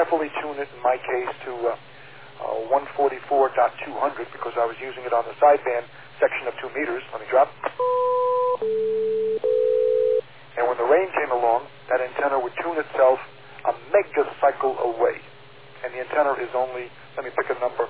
carefully tune it, in my case, to 144.200 because I was using it on the sideband section of 2 meters. Let me drop. And when the rain came along, that antenna would tune itself a megacycle away. And the antenna is only, let me pick a number,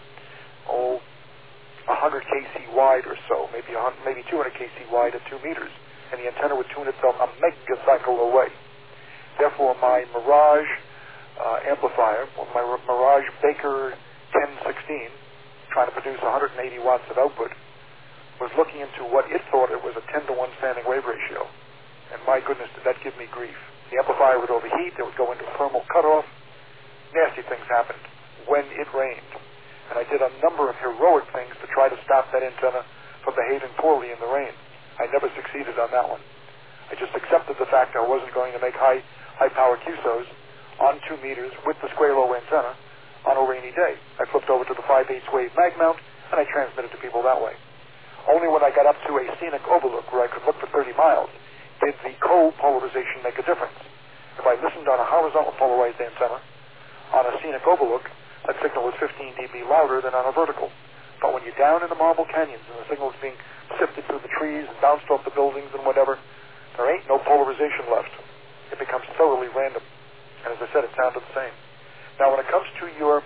100 kc wide or so, maybe 200 kc wide at 2 meters. And the antenna would tune itself a megacycle away. Therefore, my Mirage amplifier, my Mirage Baker 1016, trying to produce 180 watts of output, was looking into what it thought it was a 10-to-1 standing wave ratio. And my goodness, did that give me grief. The amplifier would overheat, it would go into thermal cutoff. Nasty things happened when it rained. And I did a number of heroic things to try to stop that antenna from behaving poorly in the rain. I never succeeded on that one. I just accepted the fact I wasn't going to make high-power QSOs on 2 meters with the square low antenna on a rainy day. I flipped over to the 5/8 wave mag mount, and I transmitted to people that way. Only when I got up to a scenic overlook where I could look for 30 miles did the co-polarization make a difference. If I listened on a horizontal polarized antenna on a scenic overlook, that signal was 15 dB louder than on a vertical. But when you're down in the marble canyons and the signal is being sifted through the trees and bounced off the buildings and whatever, there ain't no polarization left. It becomes thoroughly random. And as I said, it sounded the same. Now, when it comes to your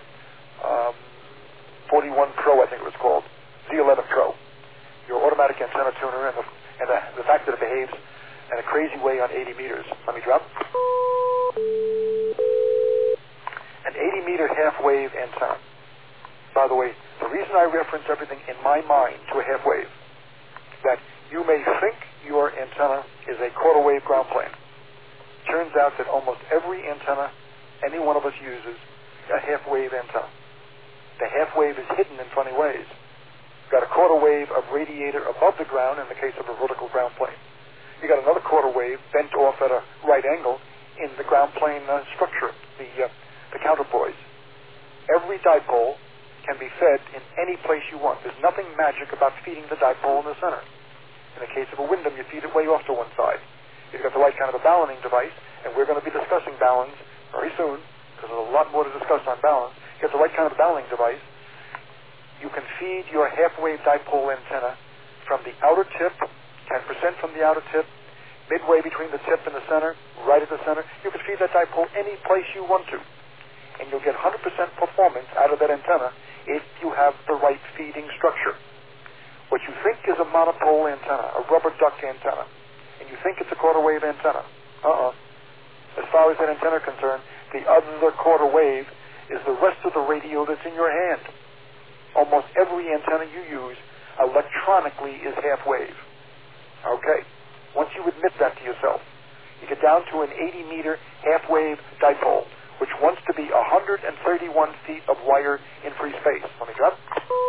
41 Pro, I think it was called, Z11 Pro, your automatic antenna tuner, and the fact that it behaves in a crazy way on 80 meters. Let me drop. An 80-meter half-wave antenna. By the way, the reason I reference everything in my mind to a half-wave, that you may think your antenna is a quarter-wave ground plane. Turns out that almost every antenna any one of us uses a half-wave antenna. The half-wave is hidden in funny ways. You've got a quarter wave of radiator above the ground in the case of a vertical ground plane. You got another quarter wave bent off at a right angle in the ground plane structure, the counterpoise. Every dipole can be fed in any place you want. There's nothing magic about feeding the dipole in the center. In the case of a Windom, you feed it way off to one side. You've got the right kind of a balancing device, and we're going to be discussing balance very soon, because there's a lot more to discuss on balance. You get the right kind of balancing device. You can feed your half-wave dipole antenna from the outer tip, 10% from the outer tip, midway between the tip and the center, right at the center. You can feed that dipole any place you want to, and you'll get 100% performance out of that antenna if you have the right feeding structure. What you think is a monopole antenna, a rubber duck antenna, and you think it's a quarter wave antenna. As far as that antenna is concerned, the other quarter wave is the rest of the radio that's in your hand. Almost every antenna you use electronically is half wave. Okay? Once you admit that to yourself, you get down to an 80-meter half-wave dipole, which wants to be 131 feet of wire in free space. Let me drop.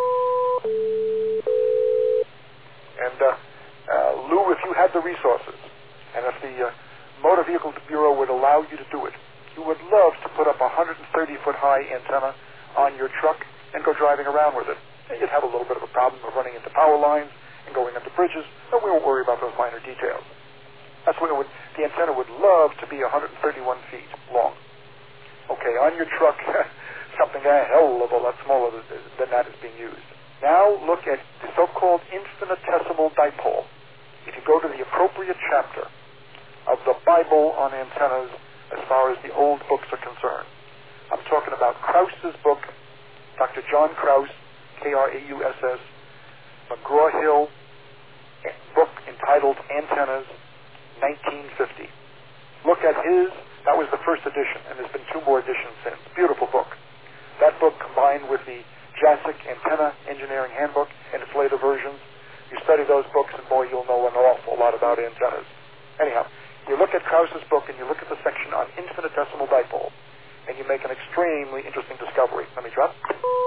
And Lou, if you had the resources, and if the Motor Vehicle Bureau would allow you to do it, you would love to put up a 130-foot high antenna on your truck and go driving around with it. And you'd have a little bit of a problem of running into power lines and going into bridges, but we won't worry about those minor details. That's what the antenna would love to be 131 feet long. Okay, on your truck, something a hell of a lot smaller than that is being used. Now look at the so-called infinitesimal dipole. If you go to the appropriate chapter of the Bible on antennas as far as the old books are concerned, I'm talking about Krauss's book, Dr. John Krauss, Krauss, McGraw-Hill, book entitled Antennas, 1950. Look at that was the first edition, and there's been 2 more editions since. Beautiful book. That book combined with the JASIC Antenna Engineering Handbook and its later versions, you study those books and boy, you'll know an awful lot about antennas. Anyhow, you look at Krauss's book and you look at the section on infinitesimal dipole, and you make an extremely interesting discovery. Let me drop.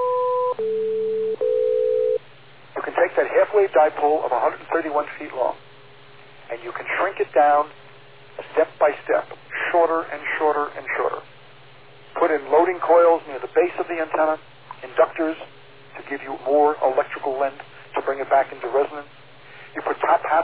You can take that half-wave dipole of 131 feet long, and you can shrink it down step by step, shorter and shorter and shorter. Put in loading coils near the base of the antenna, inductors to give you more electrical length to bring it back into resonance. You put top hat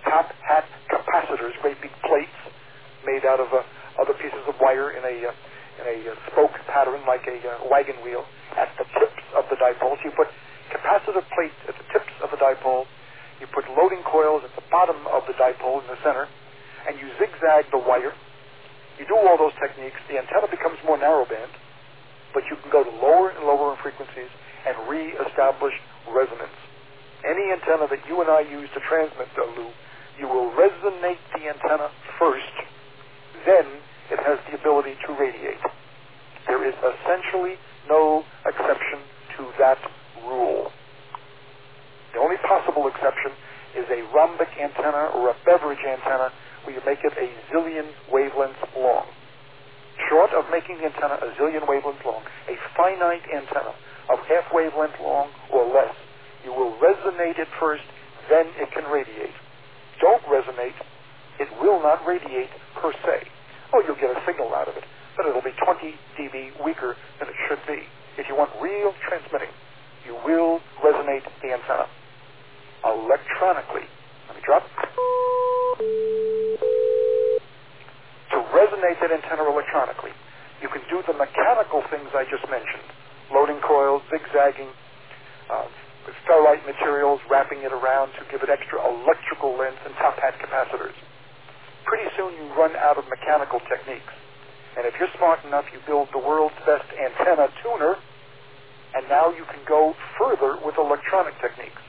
capacitors, great big plates made out of other pieces of wire in in a spoke pattern like a wagon wheel at the tips of the dipoles. You put capacitive plates at the tips of the dipole. You put loading coils at the bottom of the dipole in the center, and you zigzag the wire. You do all those techniques. The antenna becomes more narrowband, but you can go to lower and lower in frequencies and re-establish resonance. Any antenna that you and I use to transmit, Lou, you will resonate the antenna first, then it has the ability to radiate. There is essentially no exception to that rule. The only possible exception is a rhombic antenna or a Beveridge antenna where you make it a zillion wavelengths long. Short of making the antenna a zillion wavelengths long, a finite antenna of half wavelength long or less, you will resonate it first, then it can radiate. Don't resonate, it will not radiate per se. Oh, you'll get a signal out of it, but it'll be 20 dB weaker than it should be. If you want real transmitting, you will resonate the antenna electronically. Let me drop. To resonate that antenna electronically, you can do the mechanical things I just mentioned. Loading coils, zigzagging, ferrite materials, wrapping it around to give it extra electrical length, and top hat capacitors. Pretty soon you run out of mechanical techniques. And if you're smart enough, you build the world's best antenna tuner, and now you can go further with electronic techniques.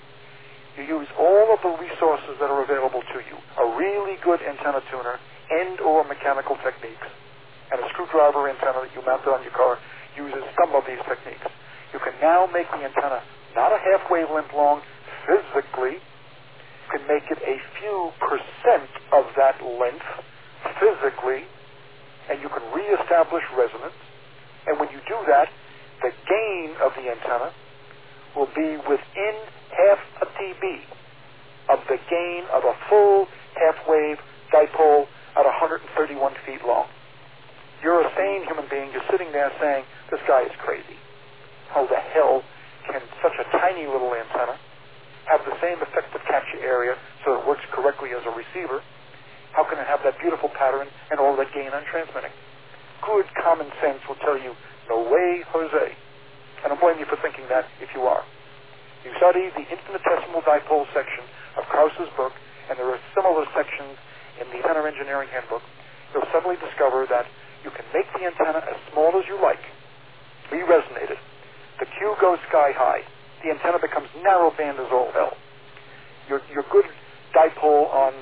You use all of the resources that are available to you. A really good antenna tuner and or mechanical techniques. And a screwdriver antenna that you mount on your car uses some of these techniques. You can now make the antenna not a half wavelength long physically. You can make it a few percent of that length physically, and you can reestablish resonance. And when you do that, the gain of the antenna will be within half a dB of the gain of a full half-wave dipole at 131 feet long. You're a sane human being. You're sitting there saying, this guy is crazy. How the hell can such a tiny little antenna have the same effective capture area so it works correctly as a receiver? How can it have that beautiful pattern and all that gain on transmitting? Good common sense will tell you, no way, Jose. I don't blame you for thinking that if you are. You study the infinitesimal dipole section of Krauss's book, and there are similar sections in the Antenna Engineering Handbook. You'll suddenly discover that you can make the antenna as small as you like, re-resonate it. The Q goes sky high. The antenna becomes narrowband as all hell. Your good dipole on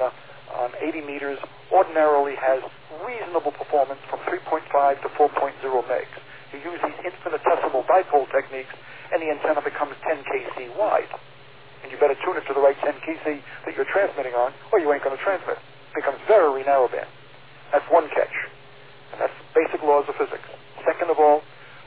80 meters ordinarily has reasonable performance from 3.5 to 4.0 megs. You use these infinitesimal dipole techniques, and the antenna becomes 10 kc wide. And you better tune it to the right 10 kc that you're transmitting on, or you ain't going to transmit. It becomes very narrowband. That's one catch. And that's basic laws of physics. Second of all,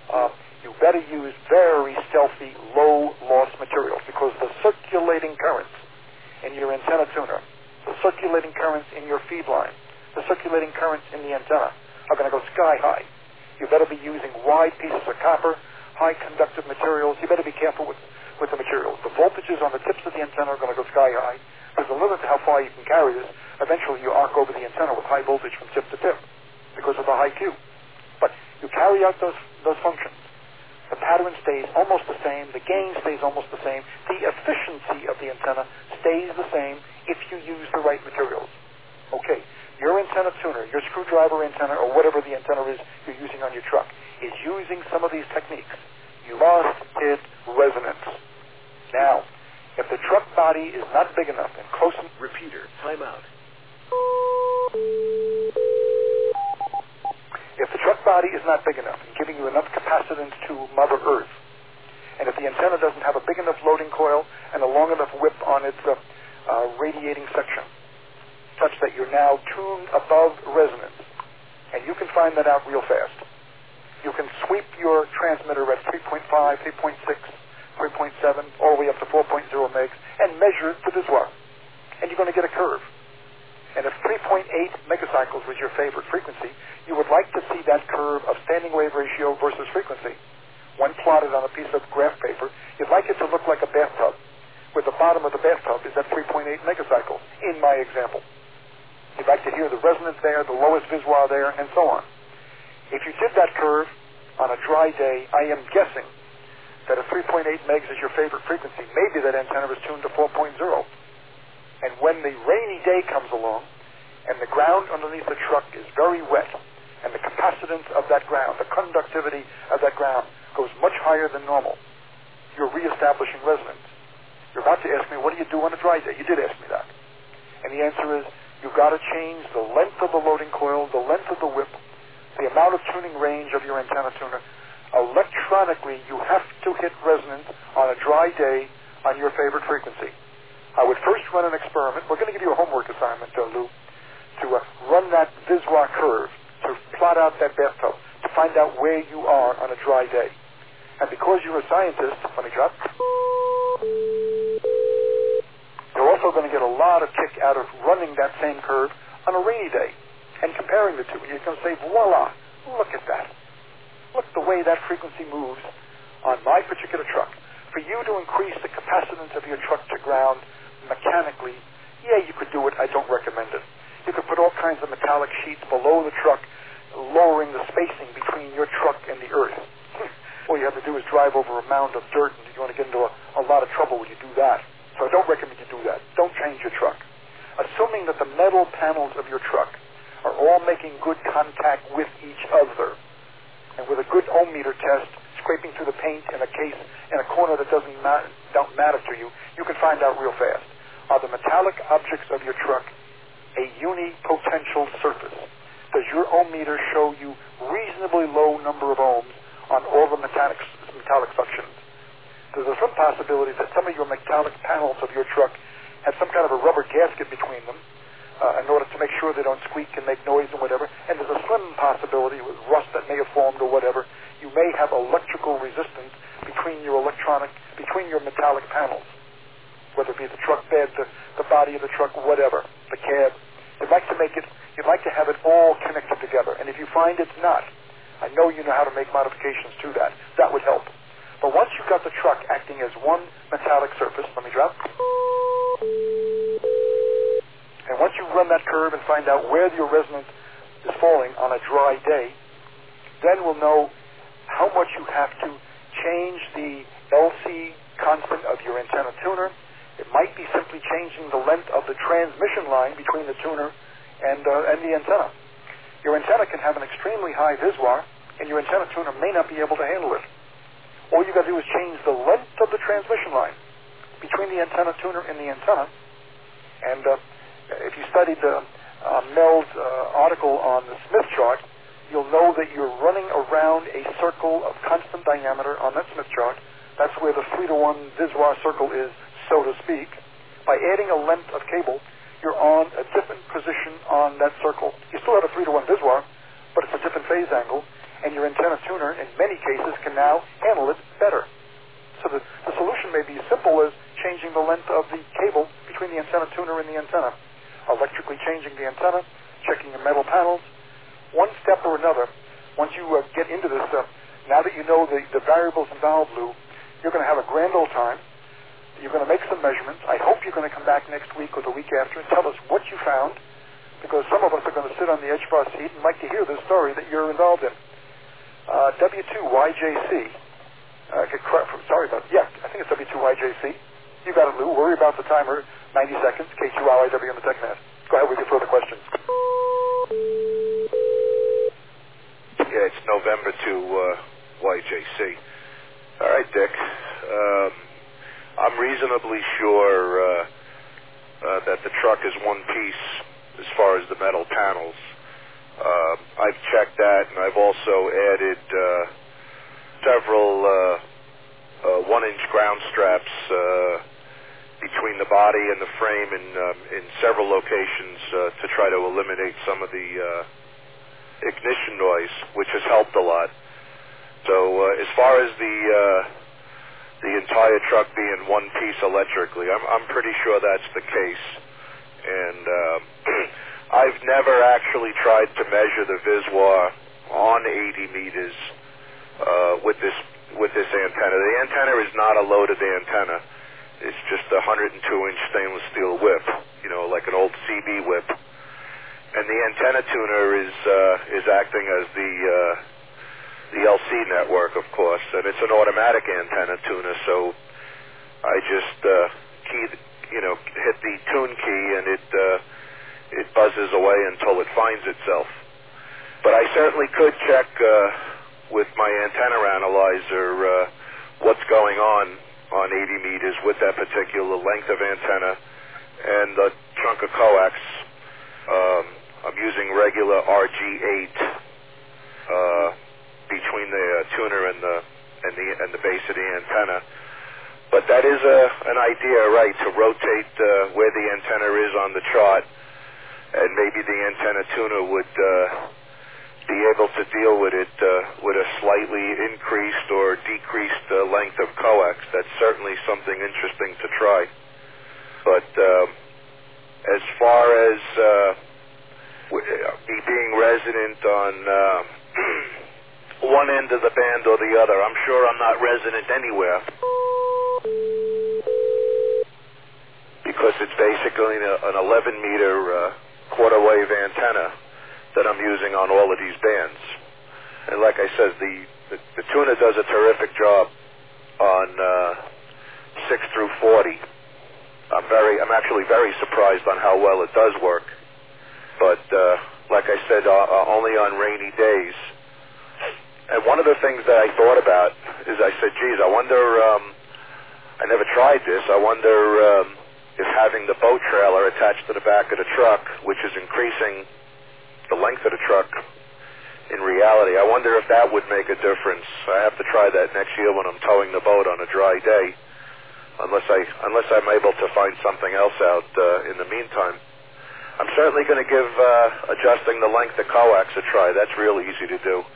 you better use very stealthy, low-loss materials, because the circulating currents in your antenna tuner, the circulating currents in your feed line, the circulating currents in the antenna are going to go sky high. You better be using wide pieces of copper, high conductive materials. You better be careful with the materials. The voltages on the tips of the antenna are going to go sky high. There's a limit to how far you can carry this. Eventually you arc over the antenna with high voltage from tip to tip because of the high Q. But you carry out those functions. The pattern stays almost the same. The gain stays almost the same. The efficiency of the antenna stays the same if you use the right materials. Okay, your antenna tuner, your screwdriver antenna, or whatever the antenna is you're using on your truck, is using some of these techniques. You must hit resonance. Now, if the truck body is not big enough and close enough... Repeater, timeout. If the truck body is not big enough and giving you enough capacitance to Mother Earth, and if the antenna doesn't have a big enough loading coil and a long enough whip on its radiating section, such that you're now tuned above resonance, and you can find that out real fast. You can sweep your transmitter at 3.5, 3.6, 3.7, all the way up to 4.0 megs, and measure it to this one. And you're going to get a curve. And if 3.8 megacycles was your favorite frequency, you would like to see that curve of standing wave ratio versus frequency, when plotted on a piece of graph paper. You'd like it to look like a bathtub, where the bottom of the bathtub is at 3.8 megacycles, in my example. You'd like to hear the resonance there, the lowest visual there, and so on. If you did that curve on a dry day, I am guessing that if 3.8 megs is your favorite frequency, maybe that antenna is tuned to 4.0. And when the rainy day comes along, and the ground underneath the truck is very wet, and the capacitance of that ground, the conductivity of that ground, goes much higher than normal, you're reestablishing resonance. You're about to ask me, what do you do on a dry day? You did ask me that. And the answer is, you've got to change the length of the loading coil, the length of the whip, the amount of tuning range of your antenna tuner. Electronically, you have to hit resonance on a dry day on your favorite frequency. I would first run an experiment. We're going to give you a homework assignment, Lou, to run that Viswar curve, to plot out that bathtub, to find out where you are on a dry day. And because you're a scientist, let me drop, you're also going to get a lot of kick out of running that same curve on a rainy day and comparing the two. You're going to say, voila, look at that. Look the way that frequency moves on my particular truck. For you to increase the capacitance of your truck to ground mechanically, yeah, you could do it. I don't recommend it. You could put all kinds of metallic sheets below the truck, lowering the spacing between your truck and the earth. All you have to do is drive over a mound of dirt, and you're going to get into a lot of trouble when you do that. So I don't recommend you do that. Don't change your truck. Assuming that the metal panels of your truck are all making good contact with each other, and with a good ohm meter test, scraping through the paint in a case in a corner that don't matter to you, you can find out real fast. Are the metallic objects of your truck a unipotential surface? Does your ohm meter show you reasonably low number of ohms on all the metallic suctions? There's a slim possibility that some of your metallic panels of your truck have some kind of a rubber gasket between them in order to make sure they don't squeak and make noise and whatever. And there's a slim possibility with rust that may have formed or whatever, you may have electrical resistance between your metallic panels, whether it be the truck bed, the body of the truck, whatever, the cab. You'd like to have it all connected together. And if you find it's not, I know you know how to make modifications to that. That would help. But once you've got the truck acting as one metallic surface, let me drop. And once you run that curve and find out where your resonance is falling on a dry day, then we'll know how much you have to change the LC constant of your antenna tuner. It might be simply changing the length of the transmission line between the tuner and the antenna. Your antenna can have an extremely high Viswar, and your antenna tuner may not be able to handle it. All you got to do is change the length of the transmission line between the antenna tuner and the antenna. And if you studied Mel's article on the Smith chart, you'll know that you're running around a circle of constant diameter on that Smith chart. That's where the 3-to-1 Viswar circle is, so to speak. By adding a length of cable, you're on a different position on that circle. You still have a 3-to-1 Viswar, but it's a different phase angle, and your antenna tuner, in many cases, can now handle it better. So the solution may be as simple as changing the length of the cable between the antenna tuner and the antenna, electrically changing the antenna, checking the metal panels. One step or another, once you get into this, now that you know the variables involved, Lou, you're going to have a grand old time. You're going to make some measurements. I hope you're going to come back next week or the week after and tell us what you found, because some of us are going to sit on the edge of our seat and like to hear the story that you're involved in. W2YJC. Sorry about that. Yeah, I think it's W2YJC. You got it, Lou. Worry about the timer. 90 seconds. K2LIW on the TechNet. Go ahead with your further questions. Yeah, it's November to YJC. All right, Dick. I'm reasonably sure that the truck is one piece as far as the metal panels. I've checked that, and I've also added several 1-inch ground straps between the body and the frame in several locations to try to eliminate some of the ignition noise, which has helped a lot. So as far as the entire truck being one piece electrically, I'm pretty sure that's the case. And I've never actually tried to measure the Viswar on 80 meters with this antenna. The antenna is not a loaded antenna. It's just a 102-inch stainless steel whip, like an old CB whip. and the antenna tuner is acting as the LC network, of course, and it's an automatic antenna tuner. So I just hit the tune key, and it buzzes away until it finds itself. But I certainly could check with my antenna analyzer what's going on 80 meters with that particular length of antenna and the trunk of coax. I'm using regular RG8 between the tuner and the base of the antenna. But that is an idea, right, to rotate where the antenna is on the chart, and maybe the antenna tuner would be able to deal with it with a slightly increased or decreased length of coax. That's certainly something interesting to try. But as far as me being resident on one end of the band or the other, I'm sure I'm not resident anywhere, because it's basically an 11-meter quarter wave antenna that I'm using on all of these bands. And like I said, the tuner does a terrific job on 6 through 40. I'm actually very surprised on how well it does work. But like I said, only on rainy days. And one of the things that I thought about is I said, geez, I wonder, I never tried this, I wonder if having the boat trailer attached to the back of the truck, which is increasing the length of the truck in reality, I wonder if that would make a difference. I have to try that next year when I'm towing the boat on a dry day, unless I'm able to find something else out in the meantime. I'm certainly going to give adjusting the length of coax a try. That's real easy to do.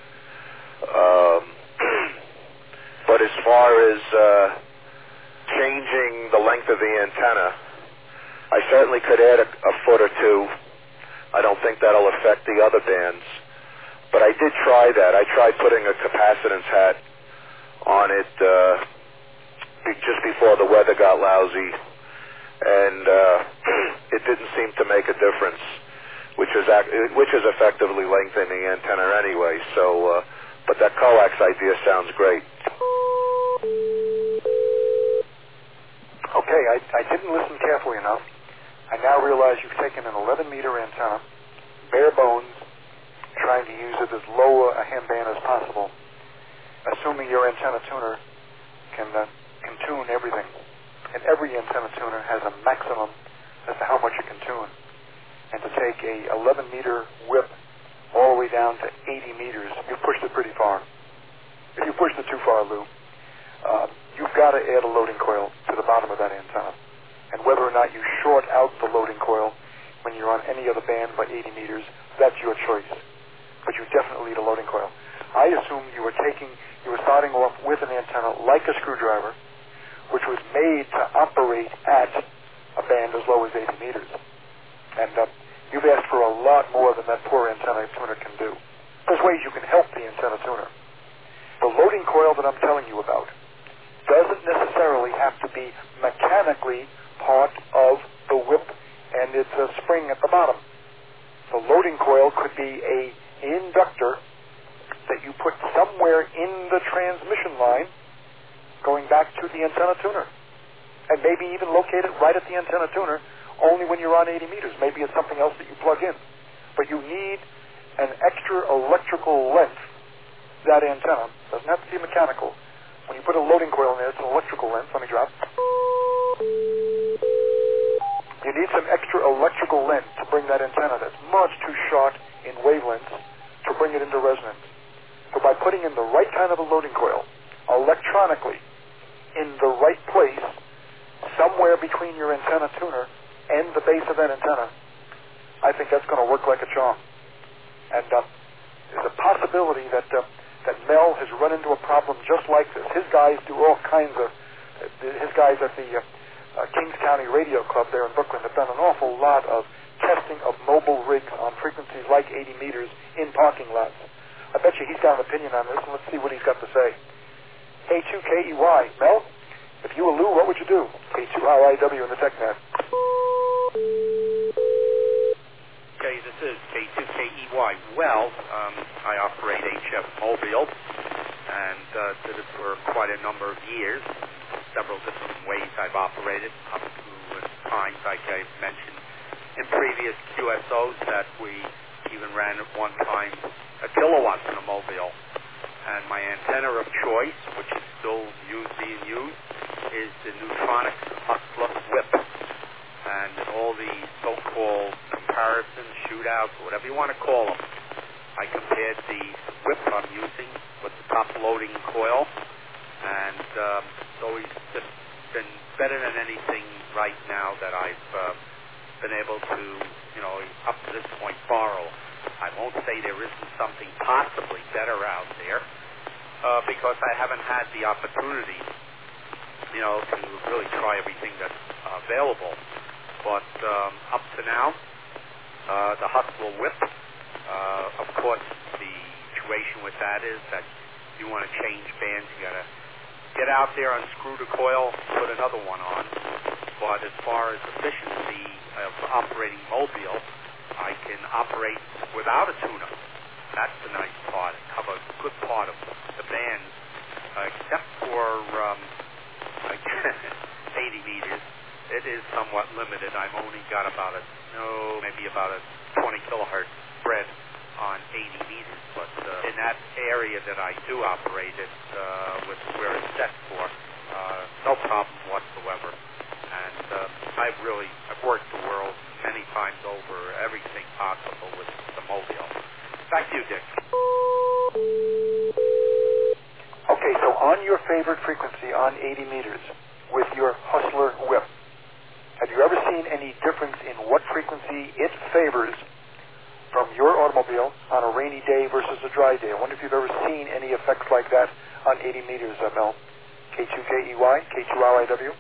But as far as changing the length of the antenna, I certainly could add a foot or two. I don't think that'll affect the other bands. But I did try that. I tried putting a capacitance hat on it just before the weather got lousy, and it didn't seem to make a difference, which is effectively lengthening the antenna anyway. So, but that coax idea sounds great. Okay, I didn't listen carefully enough. I now realize you've taken an 11-meter antenna, bare bones, trying to use it as low a ham band as possible, assuming your antenna tuner can tune everything. And every antenna tuner has a maximum as to how much it can tune. And to take a 11-meter whip all the way down to 80 meters, you've pushed it pretty far. If you pushed it too far, Lou, you've got to add a loading coil to the bottom of that antenna. And whether or not you short out the loading coil when you're on any other band by 80 meters, that's your choice. But you definitely need a loading coil. I assumed you were starting off with an antenna like a screwdriver, which was made to operate at a band as low as 80 meters. And you've asked for a lot more than that poor antenna tuner can do. There's ways you can help the antenna tuner. The loading coil that I'm telling you about doesn't necessarily have to be mechanically part of the whip and its spring at the bottom. The loading coil could be an inductor that you put somewhere in the transmission line going back to the antenna tuner. And maybe even locate it right at the antenna tuner only when you're on 80 meters. Maybe it's something else that you plug in. But you need an extra electrical length. That antenna doesn't have to be mechanical. When you put a loading coil in there, it's an electrical length. Let me drop. You need some extra electrical length to bring that antenna that's much too short in wavelengths to bring it into resonance. So by putting in the right kind of a loading coil, electronically, in the right place, somewhere between your antenna tuner and the base of that antenna, I think that's going to work like a charm. And there's a possibility that Mel has run into a problem just like this. His guys do all kinds of, his guys at the Kings County Radio Club there in Brooklyn have done an awful lot of testing of mobile rigs on frequencies like 80 meters in parking lots. I bet you he's got an opinion on this, and let's see what he's got to say. K2KEY. Mel, if you were Lou, what would you do? K2RIW in the TechNet. Okay, is it is K2KEY. Well, I operate HF Mobile, and did it for quite a number of years. Several different ways I've operated, up to times, like I mentioned in previous QSOs, that we even ran at one time a kilowatt in a mobile. And my antenna of choice, which is still being used, is the Neutronics Hustler Whip. And in all the so-called comparisons, shootouts, whatever you want to call them, I compared the whip I'm using with the top-loading coil, and it's always just been better than anything right now that I've been able to, up to this point, borrow. I won't say there isn't something possibly better out there, because I haven't had the opportunity, to really try everything that's available. But up to now, the Hustler Whip, of course, the situation with that is that you want to change bands, you got to get out there, unscrew the coil, put another one on. But as far as efficiency of operating mobile, I can operate without a tuner. That's the nice part. I have a good part of the band, except for 80 meters. It is somewhat limited. I've only got maybe about a 20 kilohertz spread on 80 meters. But in that area that I do operate it, with where it's set for, no problem whatsoever. And I've worked the world many times over, everything possible with the mobile. Back to you, Dick. Okay, so on your favorite frequency on 80 meters with your Hustler Whip, have you ever seen any difference in what frequency it favors from your automobile on a rainy day versus a dry day? I wonder if you've ever seen any effects like that on 80 meters, Mel. K2KEY, K2RIW.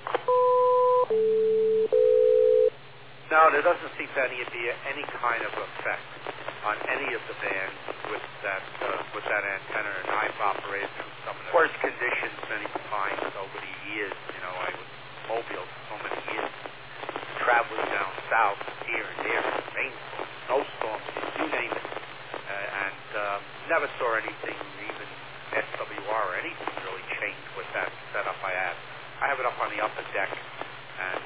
No, there doesn't seem to be any kind of effect on any of the bands with that antenna, and I've operated through some of the worst conditions many times over the years. I was mobile for so many years, traveling down south, here and there, rainstorms, snowstorms, you name it, and never saw anything, even SWR or anything really change with that setup I have. I have it up on the upper deck, and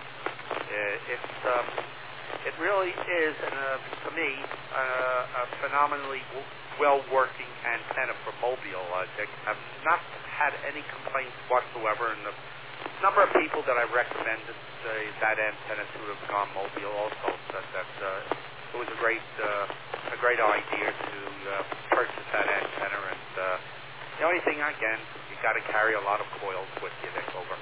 it really is, to me, a phenomenally well-working antenna for mobile. I've not had any complaints whatsoever, and the number of people that I recommended that antenna to have gone mobile also said that it was a great idea to purchase that antenna. And the only thing, again, you got to carry a lot of coils with you. Dick, over.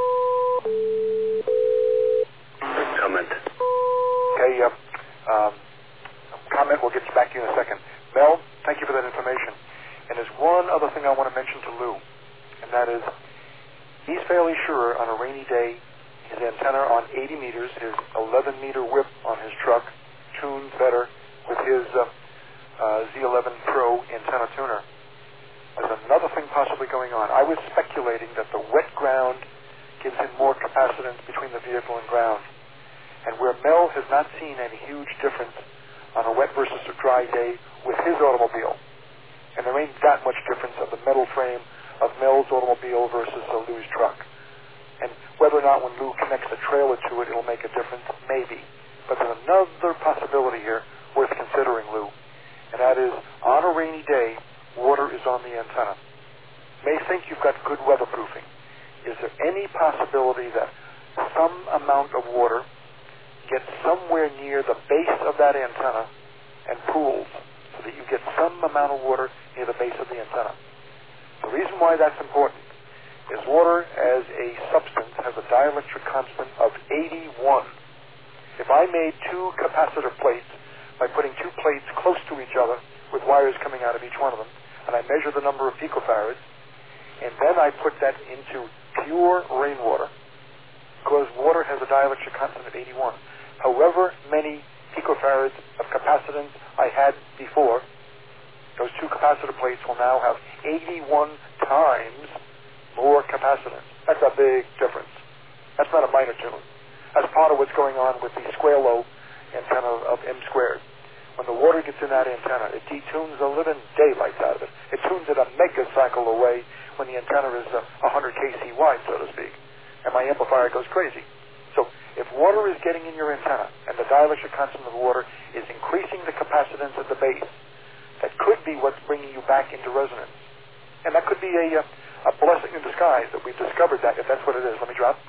Comment. Okay, comment. We'll get back to you in a second. Mel, thank you for that information. And there's one other thing I want to mention to Lou, and that is he's fairly sure on a rainy day his antenna on 80 meters, his 11-meter whip on his truck, tunes better with his Z11 Pro antenna tuner. There's another thing possibly going on. I was speculating that the wet ground gives him more capacitance between the vehicle and ground. And where Mel has not seen any huge difference on a wet versus a dry day with his automobile, and there ain't that much difference of the metal frame of Mel's automobile versus Lou's truck. And whether or not when Lou connects the trailer to it, it'll make a difference, maybe. But there's another possibility here worth considering, Lou, and that is on a rainy day, water is on the antenna. You may think you've got good weatherproofing. Is there any possibility that some amount of water gets somewhere near the base of that antenna and pools so that you get some amount of water near the base of the antenna? The reason why that's important is water as a substance has a dielectric constant of 81. If I made two capacitor plates by putting two plates close to each other with wires coming out of each one of them, and I measure the number of picofarads, and then I put that into pure rainwater, because water has a dielectric constant of 81. However many picofarads of capacitance I had before, those two capacitor plates will now have 81 times more capacitance. That's a big difference. That's not a minor tune. That's part of what's going on with the square low antenna of M squared. When the water gets in that antenna, it detunes the living daylights out of it. It tunes it a megacycle away when the antenna is 100 kc wide, so to speak. And my amplifier goes crazy. So if water is getting in your antenna and the dielectric constant of the water is increasing the capacitance at the base, that could be what's bringing you back into resonance. And that could be a blessing in disguise that we've discovered that, if that's what it is. Let me drop.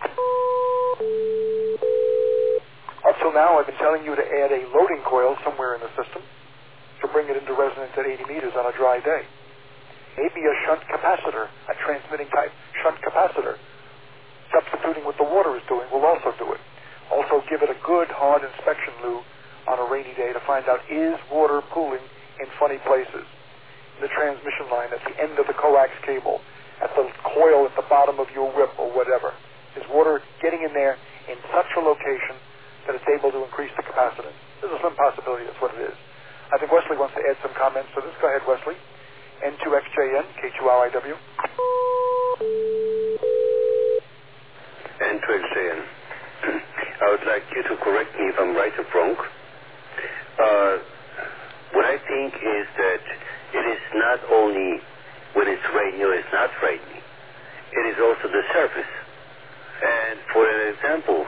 Up till now, I've been telling you to add a loading coil somewhere in the system to bring it into resonance at 80 meters on a dry day. Maybe a shunt capacitor, a transmitting type shunt capacitor, substituting what the water is doing, will also do it. Also give it a good hard inspection, Lou, on a rainy day to find out, is water pooling in funny places? In the transmission line, at the end of the coax cable, at the coil at the bottom of your whip or whatever. Is water getting in there in such a location that it's able to increase the capacitance? There's a slim possibility that's what it is. I think Wesley wants to add some comments to this. Go ahead, Wesley. N2XJN, K2RIW. N2XJN. I would like you to correct me if I'm right or wrong. What I think is that it is not only when it's raining or it's not raining, it is also the surface. And for an example,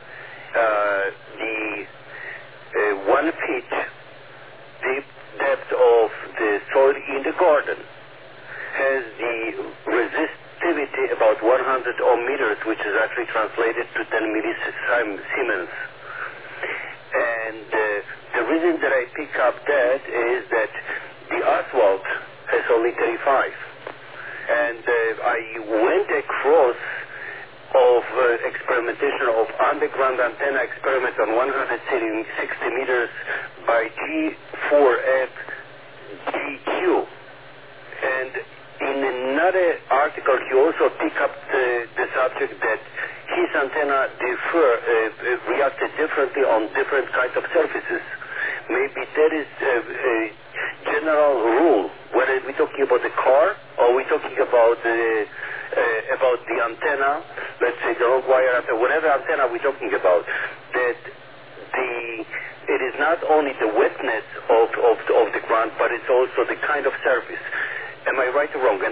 the 1 feet deep depth of the soil in the garden has the resistivity about 100 ohm meters, which is actually translated to 10 millisiemens. And the reason that I pick up that is that the asphalt has only 35. And I went across of experimentation of underground antenna experiment on 160 meters by G4F GQ. And in another article, he also picked up the subject that his antenna reacted differently on different kinds of surfaces. Maybe that is a general rule, whether we're talking about the car or we're talking about the antenna, let's say the rogue wire antenna, whatever antenna we're talking about, that it is not only the wetness of the ground, but it's also the kind of surface. Am I right or wrong?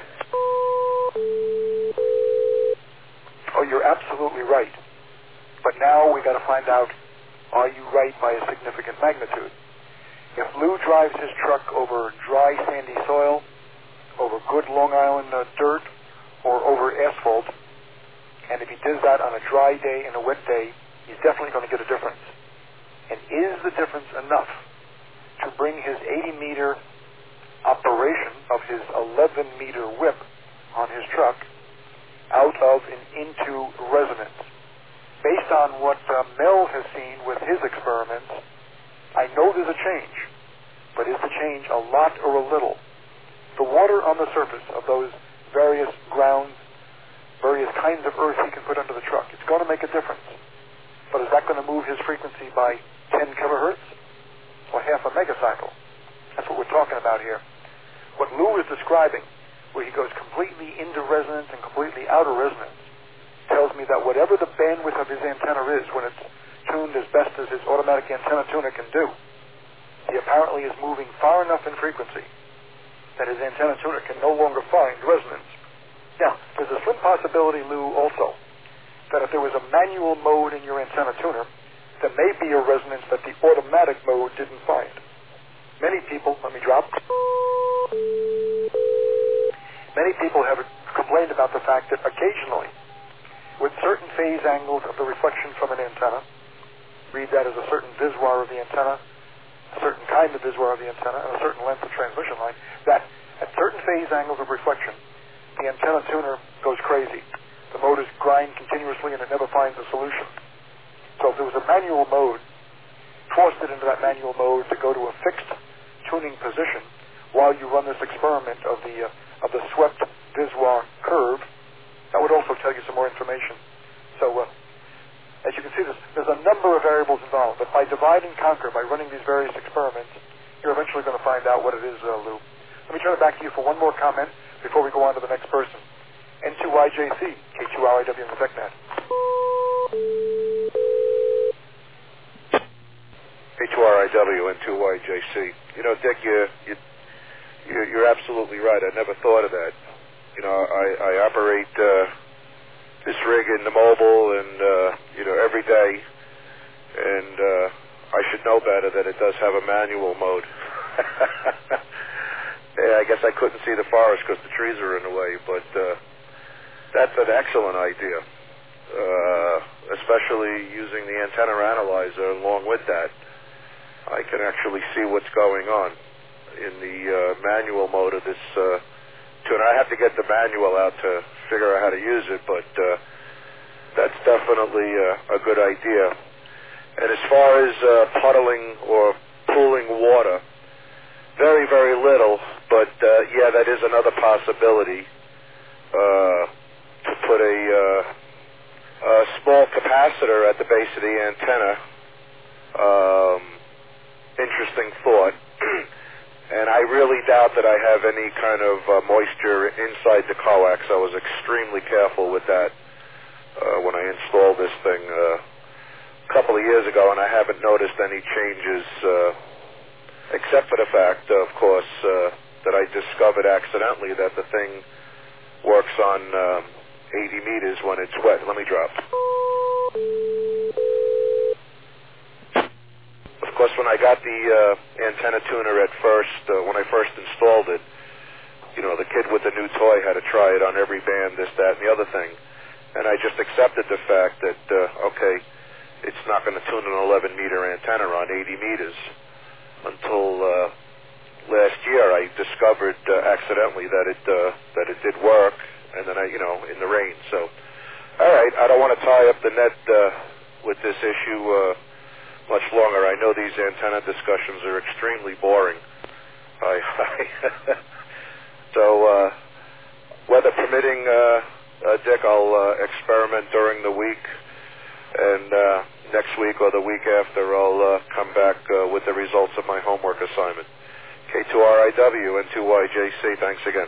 Oh, you're absolutely right. But now we got to find out, are you right by a significant magnitude? If Lou drives his truck over dry, sandy soil, over good Long Island dirt, or over asphalt, and if he does that on a dry day and a wet day, he's definitely going to get a difference. And is the difference enough to bring his 80-meter operation of his 11-meter whip on his truck out of and into resonance? Based on what Mel has seen with his experiments, I know there's a change, but is the change a lot or a little? The water on the surface of those various grounds, various kinds of earth he can put under the truck, it's going to make a difference. But is that going to move his frequency by 10 kilohertz or half a megacycle? That's what we're talking about here. What Lou is describing, where he goes completely into resonance and completely out of resonance, tells me that whatever the bandwidth of his antenna is when it's tuned as best as his automatic antenna tuner can do, he apparently is moving far enough in frequency that his antenna tuner can no longer find resonance. Now, there's a slim possibility, Lou, also, that if there was a manual mode in your antenna tuner, there may be a resonance that the automatic mode didn't find. Many people, let me drop. Many people have complained about the fact that occasionally, with certain phase angles of the reflection from an antenna, read that as a certain viswar of the antenna, a certain kind of viswar of the antenna, and a certain length of transmission line, that at certain phase angles of reflection, the antenna tuner goes crazy. The motors grind continuously and it never finds a solution. So if there was a manual mode, forced it into that manual mode to go to a fixed tuning position while you run this experiment of the swept viswar curve, that would also tell you some more information. So as you can see, there's a number of variables involved, but by divide and conquer, by running these various experiments, you're eventually going to find out what it is, Lou. Let me turn it back to you for one more comment before we go on to the next person. N2YJC, K2RIW in the TechNet. K2 K2RIW and 2YJC. You know, Dick, you're absolutely right. I never thought of that. You know, I operate this rig in the mobile and, you know, every day, and I should know better that it does have a manual mode. Yeah, I guess I couldn't see the forest because the trees are in the way, but that's an excellent idea, especially using the antenna analyzer along with that. I can actually see what's going on in the manual mode of this tune. I have to get the manual out to figure out how to use it, but that's definitely a good idea. And as far as puddling or pooling water, very, very little, but yeah, that is another possibility, to put a small capacitor at the base of the antenna. Interesting thought. And I really doubt that I have any kind of moisture inside the coax. I was extremely careful with that when I installed this thing a couple of years ago, and I haven't noticed any changes, except for the fact, of course, that I discovered accidentally that the thing works on 80 meters when it's wet. Let me drop. Of course, when I got the antenna tuner at first, when I first installed it, you know, the kid with the new toy had to try it on every band, this, that, and the other thing. And I just accepted the fact that, okay, it's not going to tune an 11-meter antenna on 80 meters. Until last year, I discovered accidentally that it did work, and then in the rain. So, all right, I don't want to tie up the net with this issue much longer. I know these antenna discussions are extremely boring. So, weather permitting, Dick, I'll experiment during the week, and next week or the week after, I'll come back with the results of my homework assignment. K2RIW and 2YJC, thanks again.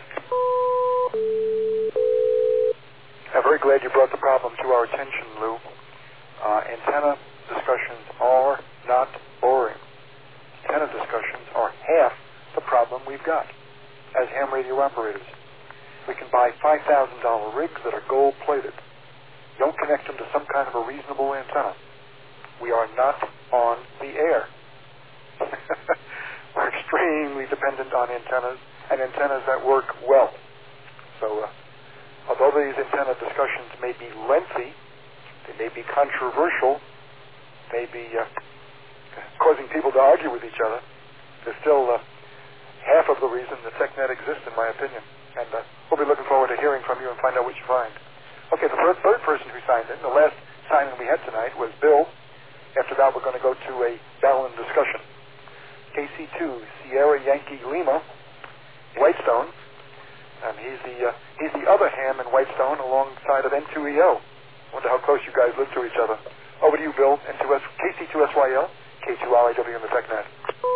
I'm very glad you brought the problem to our attention, Lou. Antenna discussions are not boring. Antenna discussions are half the problem we've got as ham radio operators. We can buy $5,000 rigs that are gold-plated. Don't connect them to some kind of a reasonable antenna. We are not on the air. We're extremely dependent on antennas, and antennas that work well. So, although these antenna discussions may be lengthy, they may be controversial, may be causing people to argue with each other, they're still half of the reason that TechNet exists, in my opinion. And we'll be looking forward to hearing from you and find out what you find. Okay, the third person who signed in, the last signing we had tonight was Bill. After that, we're going to go to a Ballon discussion. KC2, Sierra Yankee Lima, Whitestone. And he's the other ham in Whitestone alongside of N2EO. Wonder how close you guys live to each other. Over to you, Bill. KC2SYL, K2RIW in the TechNet.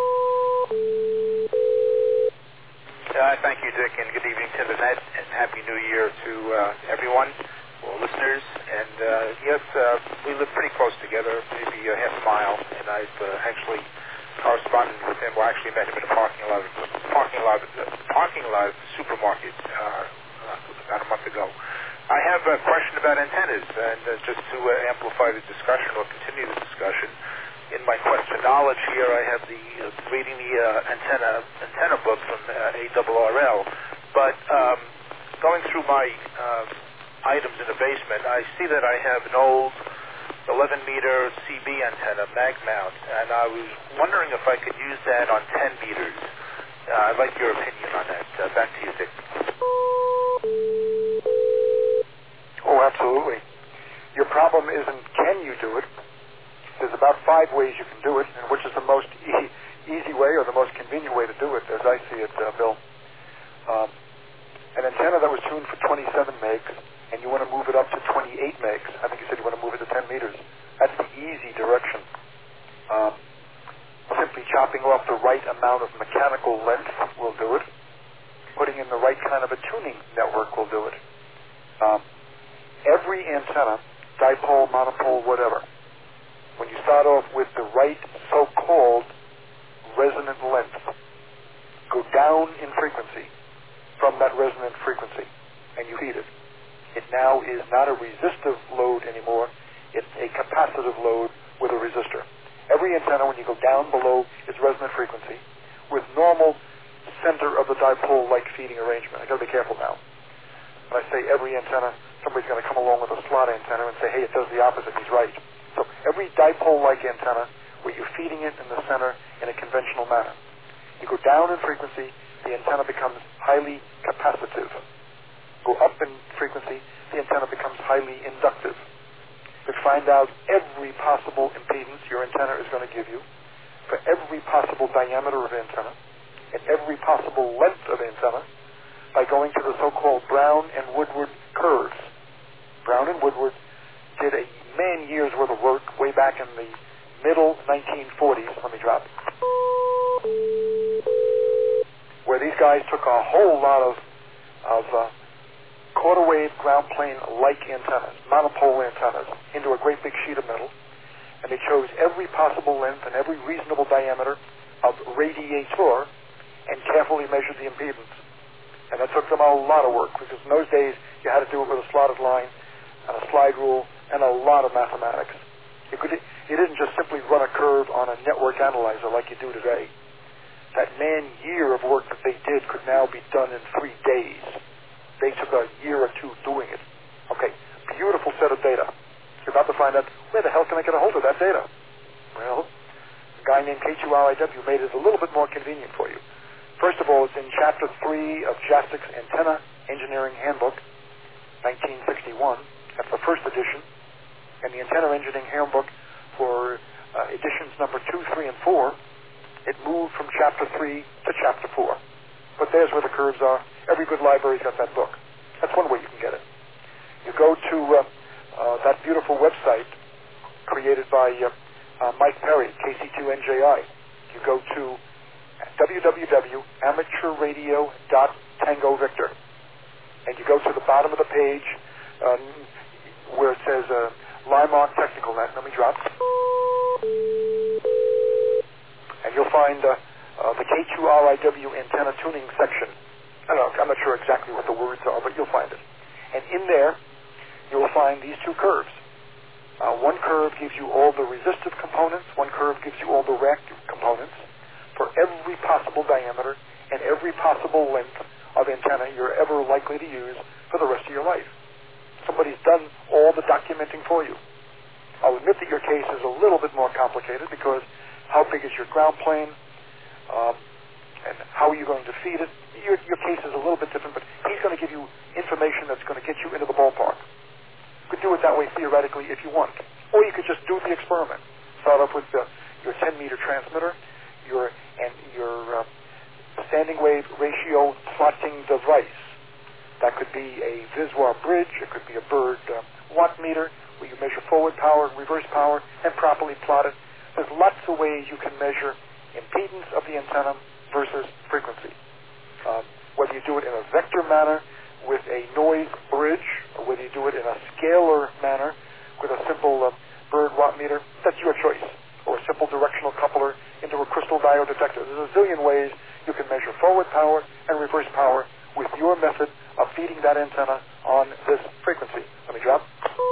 Thank you, Dick, and good evening to the net, and Happy New Year to everyone, all listeners. And yes, we live pretty close together, maybe half a mile, and I've actually corresponded with him. Well, actually met him in a parking lot of the supermarket about a month ago. I have a question about antennas, and just to amplify the discussion or continue the discussion. In my quest for knowledge here, I have reading the antenna book from ARRL, but going through my items in the basement, I see that I have an old 11-meter CB antenna, mag mount, and I was wondering if I could use that on 10 meters. I'd like your opinion on that. Back to you, Dick. Oh, absolutely. Your problem isn't can you do it. There's about 5 ways you can do it, and which is the most easy way or the most convenient way to do it, as I see it, Bill. An antenna that was tuned for 27 megs, and you want to move it up to 28 megs. I think you said you want to move it to 10 meters. That's the easy direction. Simply chopping off the right amount of mechanical length will do it. Putting in the right kind of a tuning network will do it. Every antenna, dipole, monopole, whatever, when you start off with the right so-called resonant length, go down in frequency from that resonant frequency, and you feed it. It now is not a resistive load anymore. It's a capacitive load with a resistor. Every antenna, when you go down below its resonant frequency, with normal center of the dipole-like feeding arrangement. I've got to be careful now. When I say every antenna, somebody's going to come along with a slot antenna and say, hey, it does the opposite. He's right. So every dipole-like antenna, where you're feeding it in the center in a conventional manner. You go down in frequency, the antenna becomes highly capacitive. Go up in frequency, the antenna becomes highly inductive. You could find out every possible impedance your antenna is going to give you, for every possible diameter of antenna, and every possible length of antenna, by going to the so-called Brown and Woodward curves. Brown and Woodward did a man-year's worth of work way back in the middle 1940s, let me drop, where these guys took a whole lot of quarter wave ground plane-like antennas, monopole antennas, into a great big sheet of metal, and they chose every possible length and every reasonable diameter of radiator and carefully measured the impedance. And that took them a lot of work, because in those days you had to do it with a slotted line and a slide rule and a lot of mathematics. You didn't just simply run a curve on a network analyzer like you do today. That man-year of work that they did could now be done in 3 days. They took a year or two doing it. Okay, beautiful set of data. You're about to find out, where the hell can I get a hold of that data? Well, a guy named K2RIW made it a little bit more convenient for you. First of all, it's in Chapter 3 of Jastik's Antenna Engineering Handbook, 1961. That's the first edition. And the Antenna Engineering Handbook for editions number 2, 3, and 4, it moved from Chapter 3 to Chapter 4. But there's where the curves are. Every good library's got that book. That's one way you can get it. You go to that beautiful website created by Mike Perry, KC2NJI. You go to www.amateurradio.tangovictor. And you go to the bottom of the page where it says Limark Technical Net. Let me drop. And you'll find the K2RIW antenna tuning section. I'm not sure exactly what the words are, but you'll find it. And in there, you will find these two curves. One curve gives you all the resistive components. One curve gives you all the reactive components for every possible diameter and every possible length of antenna you're ever likely to use for the rest of your life. Somebody's done all the documenting for you. I'll admit that your case is a little bit more complicated, because how big is your ground plane, and how are you going to feed it? Your case is a little bit different, but he's going to give you information that's going to get you into the ballpark. You could do it that way theoretically if you want. Or you could just do the experiment. Start off with your 10-meter transmitter, your standing wave ratio plotting device. That could be a Viswar bridge. It could be a Bird watt meter, where you measure forward power, reverse power, and properly plot it. There's lots of ways you can measure impedance of the antenna versus frequency. Whether you do it in a vector manner with a noise bridge, or whether you do it in a scalar manner with a simple Bird watt meter, that's your choice. Or a simple directional coupler into a crystal diode detector. There's a zillion ways you can measure forward power and reverse power with your method of feeding that antenna on this frequency. Let me drop.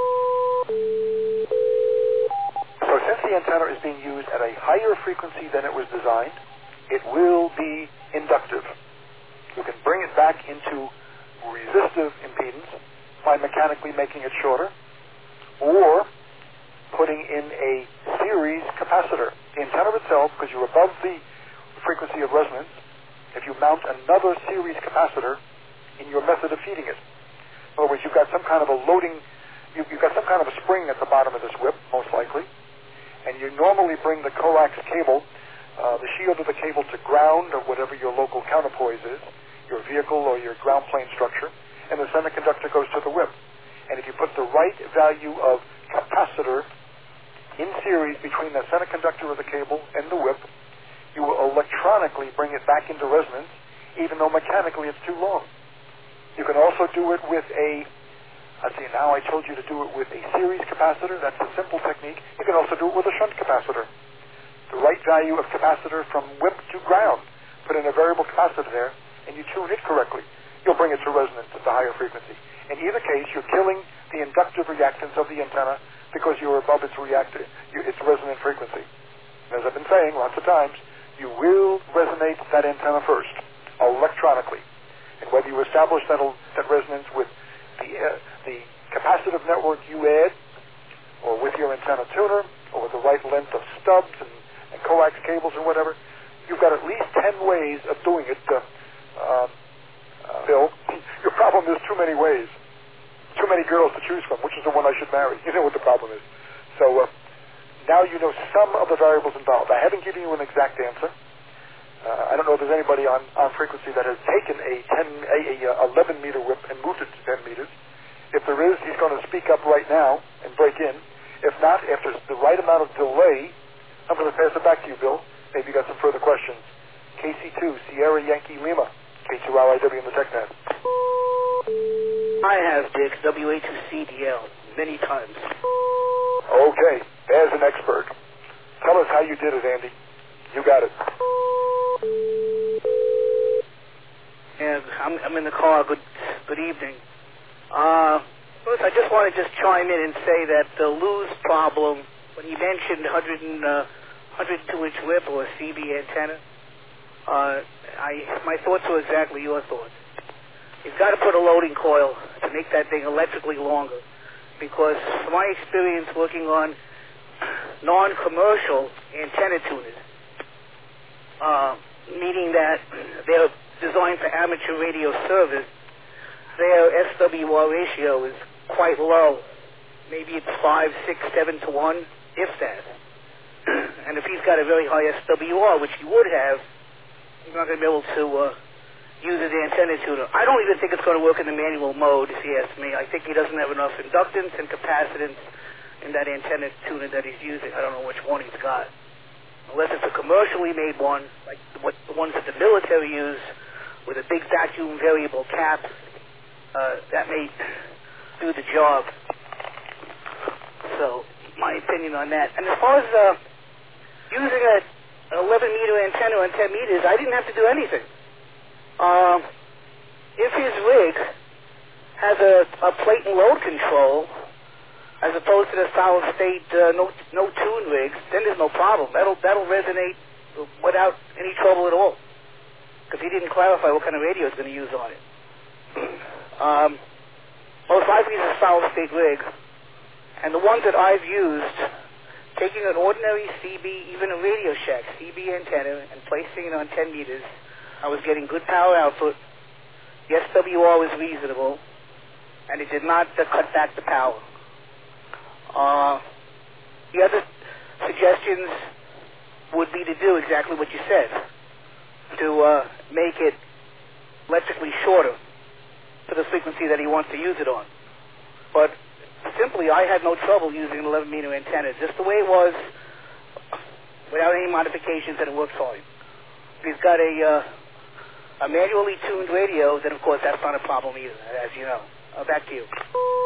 So since the antenna is being used at a higher frequency than it was designed, it will be inductive. You can bring it back into resistive impedance by mechanically making it shorter, or putting in a series capacitor. The antenna itself, because you're above the frequency of resonance, if you mount another series capacitor in your method of feeding it. In other words, you've got some kind of a loading, you've got some kind of a spring at the bottom of this whip, most likely, and you normally bring the coax cable, the shield of the cable, to ground, or whatever your local counterpoise is, your vehicle or your ground plane structure, and the semiconductor goes to the whip. And if you put the right value of capacitor in series between the semiconductor of the cable and the whip, you will electronically bring it back into resonance, even though mechanically it's too long. You can also do it with a See, now I told you to do it with a series capacitor. That's a simple technique. You can also do it with a shunt capacitor. The right value of capacitor from whip to ground. Put in a variable capacitor there, and you tune it correctly. You'll bring it to resonance at the higher frequency. In either case, you're killing the inductive reactance of the antenna because you're above its resonant frequency. As I've been saying lots of times, you will resonate that antenna first, electronically. And whether you establish that resonance with the capacitive network you add, or with your antenna tuner, or with the right length of stubs and coax cables and whatever, you've got at least 10 ways of doing it, Bill. Your problem is too many ways. Too many girls to choose from. Which is the one I should marry? You know what the problem is. So now you know some of the variables involved. I haven't given you an exact answer. I don't know if there's anybody on frequency that has taken a 11 meter whip and moved it to 10 meters. If there is, he's going to speak up right now and break in. If not, if there's the right amount of delay, I'm going to pass it back to you, Bill. Maybe you got some further questions. KC2, Sierra Yankee Lima, K2RIW in the TechNet. I have, Dick, WA2CDL, many times. Okay, there's an expert. Tell us how you did it, Andy. You got it. And I'm in the car. Good evening. First, I just want to chime in and say that the lose problem, when you mentioned 102-inch whip or a CB antenna, my thoughts were exactly your thoughts. You've got to put a loading coil to make that thing electrically longer, because from my experience working on non-commercial antenna tuners, meaning that they're designed for amateur radio service, their SWR ratio is quite low. Maybe it's 5, 6, 7 to 1, if that. And if he's got a very high SWR, which he would have, he's not going to be able to use his antenna tuner. I don't even think it's going to work in the manual mode, if you ask me. I think he doesn't have enough inductance and capacitance in that antenna tuner that he's using. I don't know which one he's got. Unless it's a commercially made one, like the ones that the military use, with a big vacuum variable cap, that may do the job. So, my opinion on that. And as far as using an 11-meter antenna on 10 meters, I didn't have to do anything. If his rig has a plate and load control, as opposed to the solid-state no tune rigs, then there's no problem. That'll resonate without any trouble at all, because he didn't clarify what kind of radio he's going to use on it. Most likely it's a solid-state rig, and the ones that I've used, taking an ordinary CB, even a Radio Shack CB antenna, and placing it on 10 meters, I was getting good power output. The SWR was reasonable, and it did not cut back the power. The other suggestions would be to do exactly what you said, to make it electrically shorter for the frequency that he wants to use it on. But simply, I had no trouble using an 11-meter antenna, just the way it was, without any modifications, and it worked fine. If he's got a manually tuned radio, then of course that's not a problem either, as you know. Back to you.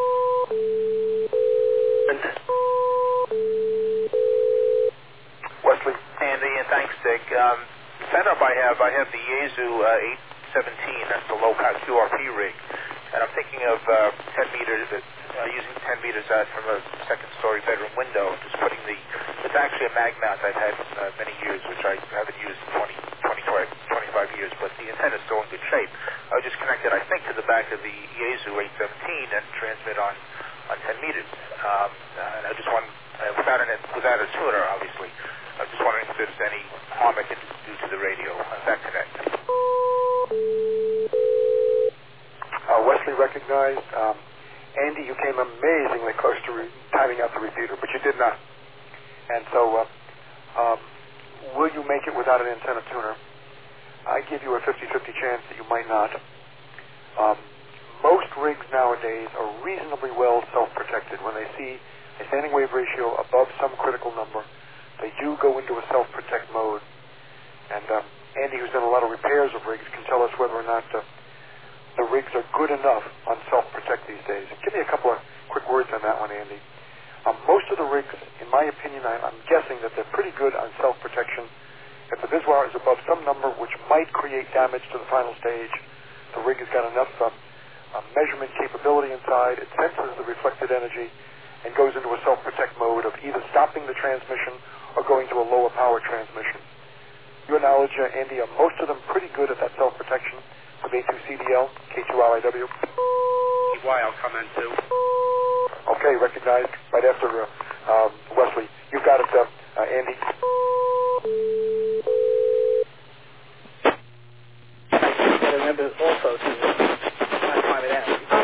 Wesley. Andy, and thanks, Dick. Setup I have the Yaesu 817. That's the low-power QRP rig. And I'm thinking of 10 meters, using 10 meters out from a second-story bedroom window, just putting it's actually a mag mount I've had many years, which I haven't used in 25 years, but the antenna's still in good shape. I would just connect it, I think, to the back of the Yaesu 817 and transmit on 10 meters. And I just want, without a tuner, obviously, I'm just wondering if there's any harm I can do to the radio on that connect. Wesley recognized. Andy, you came amazingly close to timing out the repeater, but you did not. And so, will you make it without an antenna tuner? I give you a 50-50 chance that you might not. Most rigs nowadays are reasonably well self-protected. When they see a standing wave ratio above some critical number, they do go into a self-protect mode. And Andy, who's done a lot of repairs of rigs, can tell us whether or not the rigs are good enough on self-protection. self-protect these days? Give me a couple of quick words on that one, Andy. Most of the rigs, in my opinion, I'm guessing that they're pretty good on self-protection. If the VISWAR is above some number which might create damage to the final stage, the rig has got enough measurement capability inside. It senses the reflected energy and goes into a self-protect mode of either stopping the transmission or going to a lower power transmission. Your knowledge, Andy, are most of them pretty good at that self-protection with A2CDL, K2RIW? EY, I'll come in too. Okay, recognized right after Wesley. You've got it, Andy. I got to remember also to not time it out.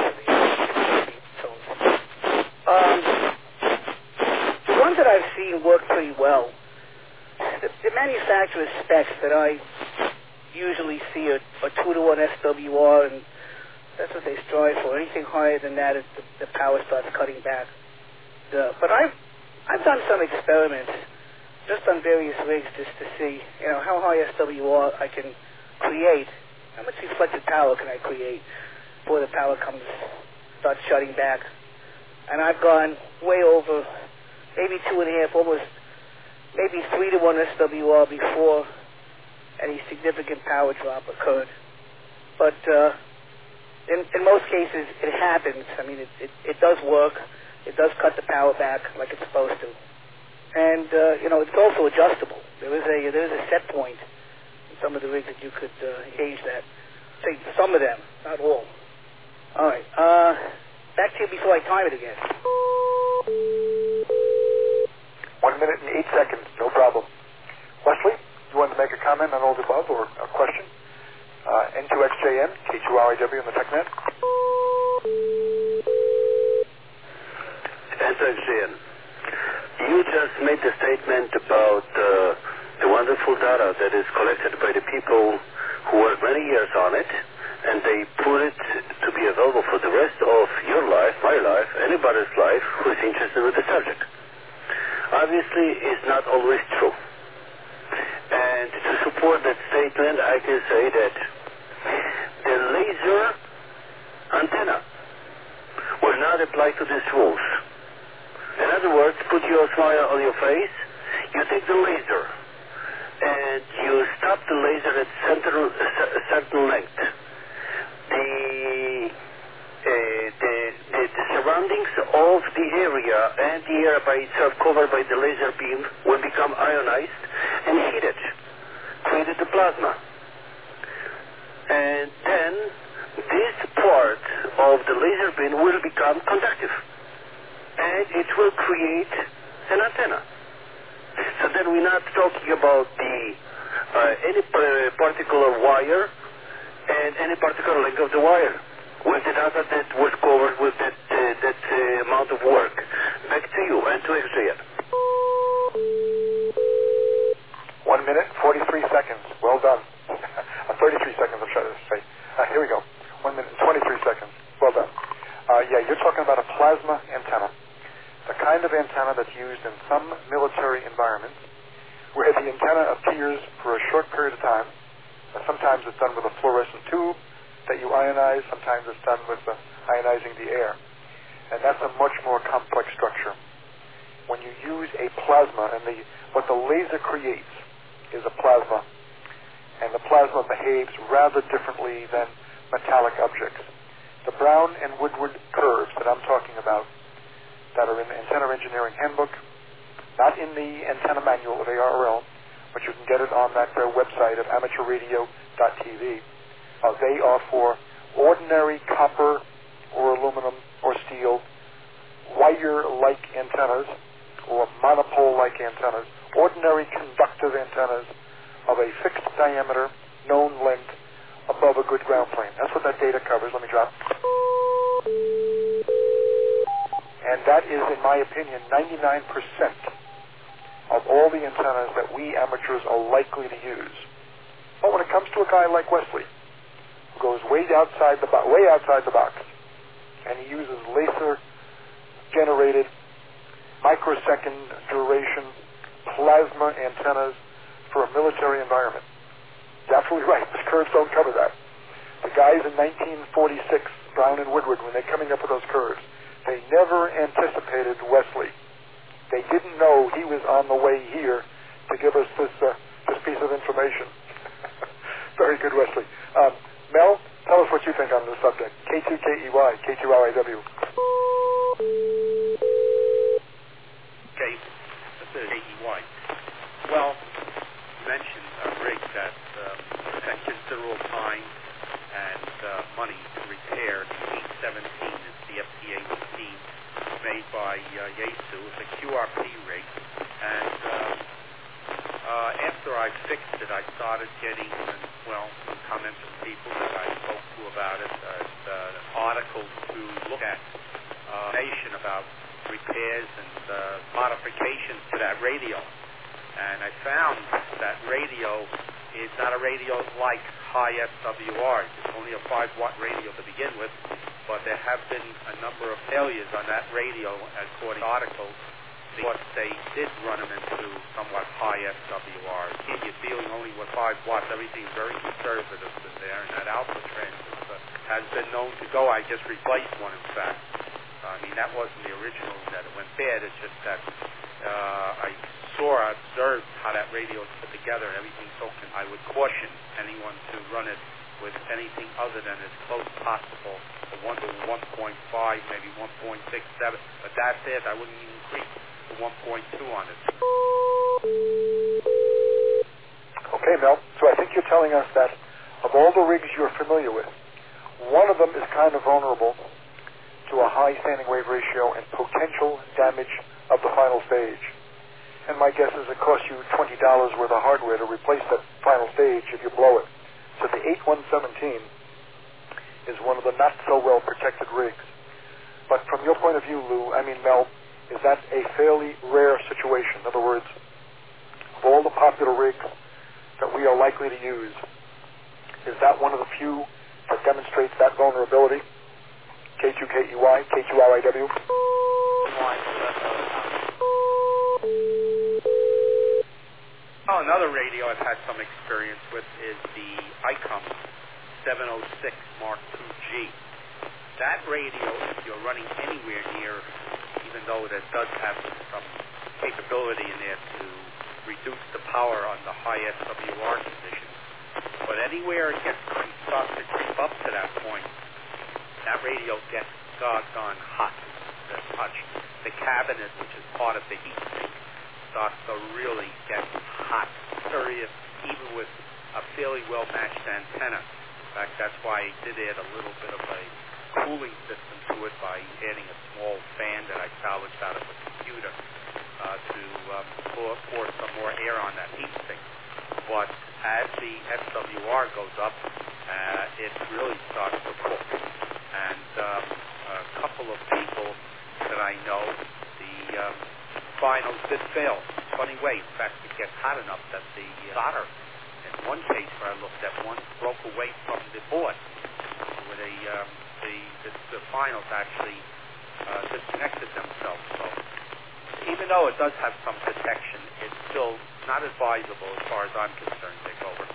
The ones that I've seen work pretty well, the manufacturer's specs that I usually see are 2-to-1 SWR, and that's what they strive for. Anything higher than that, the power starts cutting back. But I've done some experiments just on various rigs just to see, how high SWR I can create. How much reflected power can I create before the power starts shutting back? And I've gone way over, maybe 2.5, almost, maybe 3-to-1 SWR before any significant power drop occurred. But in most cases, it happens. I mean, it does work. It does cut the power back like it's supposed to. And, it's also adjustable. There is a set point in some of the rigs that you could gauge that. Say some of them, not all. All right. Back to you before I time it again. 1 minute and 8 seconds, no problem. Wesley, you wanted to make a comment on all the above or a question? N2XJN, K2RIW on the TechNet. N2XJN. You just made the statement about the wonderful data that is collected by the people who work many years on it, and they put it to be available for the rest of your life, my life, anybody's life who is interested with the subject. Obviously, it's not always true. And to support that statement, I can say that the laser antenna will not apply to these rules. In other words, put your smile on your face, you take the laser, and you stop the laser at a certain length. The surroundings of the area and the area by itself covered by the laser beam will become ionized and heated, created the plasma. And then this part of the laser beam will become conductive, and it will create an antenna. So then we're not talking about any particular wire and any particular length of the wire with the data that was covered with that amount of work. Back to you, N2XJN. 1 minute, 43 seconds. Well done. 33 seconds, I'm trying to say. Here we go. 1 minute and 23 seconds. Well done. You're talking about a plasma antenna. The kind of antenna that's used in some military environments where the antenna appears for a short period of time. Sometimes it's done with a fluorescent tube that you ionize. Sometimes it's done with ionizing the air. And that's a much more complex structure. When you use a plasma, and what the laser creates is a plasma, and the plasma behaves rather differently than metallic objects. The Brown and Woodward curves that I'm talking about that are in the Antenna Engineering Handbook, not in the antenna manual of ARRL, but you can get it on their website of amateurradio.tv. They are for ordinary copper or aluminum or steel, wire-like antennas or monopole-like antennas, ordinary conductive antennas of a fixed diameter, known length, above a good ground plane. That's what that data covers. Let me drop. And that is, in my opinion, 99% of all the antennas that we amateurs are likely to use. But when it comes to a guy like Wesley, who goes way outside the box, and he uses laser-generated, microsecond duration plasma antennas for a military environment, he's absolutely right. The curves don't cover that. The guys in 1946 Brown and Woodward, when they're coming up with those curves, they never anticipated Wesley. They didn't know he was on the way here to give us this piece of information. Very good, Wesley. Mel, tell us what you think on this subject. K2KEY, K2RIW. Okay, this is KEY. Well, you mentioned a rig that had considerable time and money to repair. The 817 is the FT-18 made by Yaesu. It's a QRP rig. And after I fixed it, I started getting, some comments from people that I spoke to about it, articles to look at, information about repairs and modifications to that radio. And I found that radio is not a radio like high SWR. It's only a 5-watt radio to begin with, but there have been a number of failures on that radio, according to articles, because they did run them into somewhat high SWR. You're dealing only with 5 watts. Everything's very conservative in there, and that alpha transistor has been known to go. I just replaced one, in fact. That wasn't the original that it went bad. It's just that I observed how that radio is put together and everything. So I would caution anyone to run it with anything other than as close as possible to 1 to 1.5, maybe 1.67. But that's it. I wouldn't even creep to 1.2 on it. Okay, Mel. So I think you're telling us that of all the rigs you're familiar with, one of them is kind of vulnerable to a high standing wave ratio and potential damage of the final stage. And my guess is it costs you $20 worth of hardware to replace that final stage if you blow it. So the 8117 is one of the not so well protected rigs. But from your point of view, Mel, is that a fairly rare situation? In other words, of all the popular rigs that we are likely to use, is that one of the few that demonstrates that vulnerability? K2KEY, K2RIW. Another radio I've had some experience with is the ICOM 706 Mark II-G. That radio, if you're running anywhere near, even though it does have some capability in there to reduce the power on the high SWR conditions, but anywhere it starts to creep up to that point, that radio gets doggone hot to touch. The cabinet, which is part of the heat sink, starts to really get hot, serious, even with a fairly well-matched antenna. In fact, that's why I did add a little bit of a cooling system to it by adding a small fan that I salvaged out of the computer to pour some more air on that heat sink. But as the SWR goes up, it really starts to cook. And a couple of people that I know, the finals did fail. Funny way, in fact, it gets hot enough that the solder, in one case where I looked at one, broke away from the board, where the finals actually disconnected themselves. So even though it does have some protection, it's still not advisable as far as I'm concerned, Dick. Over.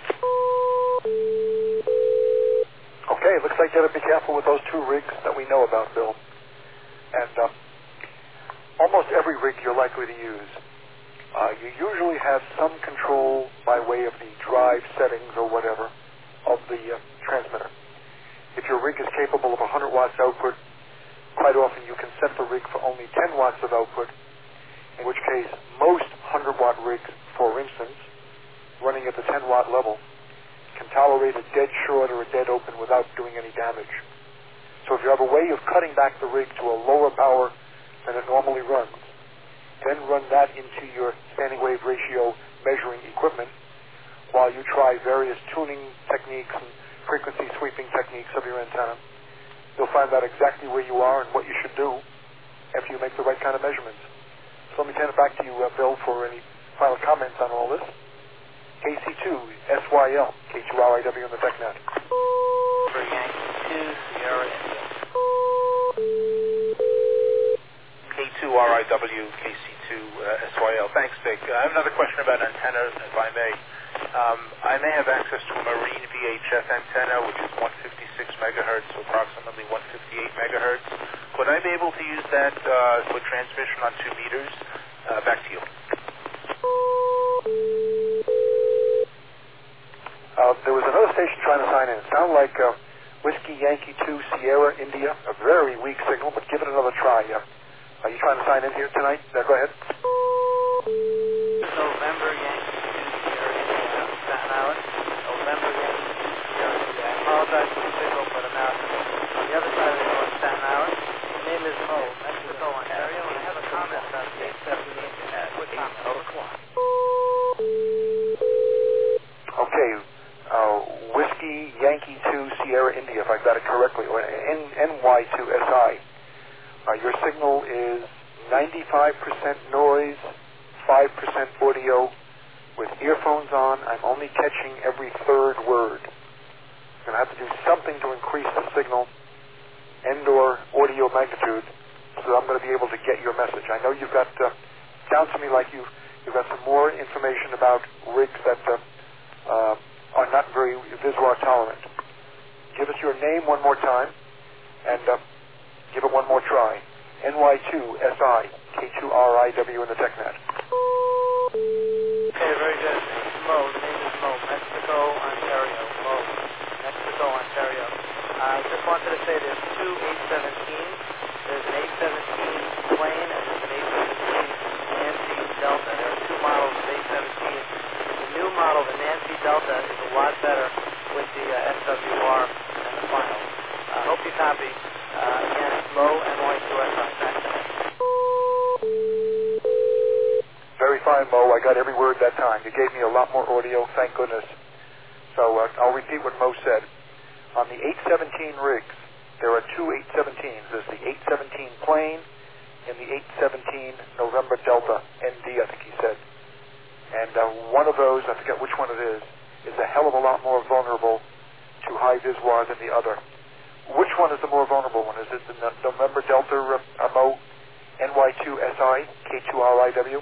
Okay, looks like you got to be careful with those 2 rigs that we know about, Bill. And almost every rig you're likely to use, you usually have some control by way of the drive settings or whatever of the transmitter. If your rig is capable of 100 watts output, quite often you can set the rig for only 10 watts of output, in which case most 100-watt rigs, for instance, running at the 10-watt level, can tolerate a dead short or a dead open without doing any damage. So if you have a way of cutting back the rig to a lower power than it normally runs, then run that into your standing wave ratio measuring equipment while you try various tuning techniques and frequency sweeping techniques of your antenna. You'll find out exactly where you are and what you should do after you make the right kind of measurements. So let me turn it back to you, Bill, for any final comments on all this. KC2, SYL, K2RIW on the TechNet. For Yankee 2, Sierra India. K2RIW, KC2, SYL. Thanks, Vic. I have another question about antennas, if I may. I may have access to a marine VHF antenna, which is 156 megahertz, so approximately 158 megahertz. Would I be able to use that for transmission on 2 meters? Back to you. There was another station trying to sign in. It sounded like Whiskey Yankee 2 Sierra India, a very weak signal, but give it another try. Are you trying to sign in here tonight? Go ahead. November Yankee 2 Sierra India, Staten Island. November Yankee 2 Sierra India. I apologize for the signal, but I'm out on the other side of the north Staten Island. My name is Mo, Mexico, Ontario, and I have a comment about the 878 at quick comment. Over. Okay. Whiskey Yankee 2 Sierra India, if I got it correctly, or NY2SI. Your signal is 95% noise, 5% audio. With earphones on, I'm only catching every third word. I'm going to have to do something to increase the signal and/or audio magnitude so I'm going to be able to get your message. I know you've got, sounds to me like you've got some more information about rigs that are not very Viswar tolerant. Give us your name one more time and give it one more try. NY2SI, K2RIW in the TechNet. Okay, very good. Mo, the name is Mo, Mexico, Ontario. Mo, Mexico, Ontario. I just wanted to say there's two 817s. There's an 817 plane and there's an 817 Nancy Delta. There are two models of 817s. The new model, the Nancy Delta, is a lot better with the SWR and the finals. I hope you copy. Again, it's Mo, NY2SI. Back to me. Very fine, Mo. I got every word that time. You gave me a lot more audio, thank goodness. So I'll repeat what Mo said. On the 817 rigs, there are two 817s. There's the 817 plane and the 817 November Delta ND, I think he said. And one of those, I forget which one it is a hell of a lot more vulnerable to high Viswar than the other. Which one is the more vulnerable one? Is it the November Delta Mo, NY2SI, K2RIW?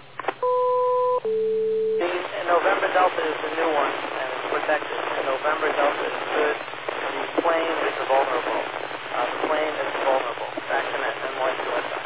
The November Delta is the new one, and it's protected. The November Delta is good. The plane is the vulnerable. The plane is vulnerable. Back to net, NY2SI.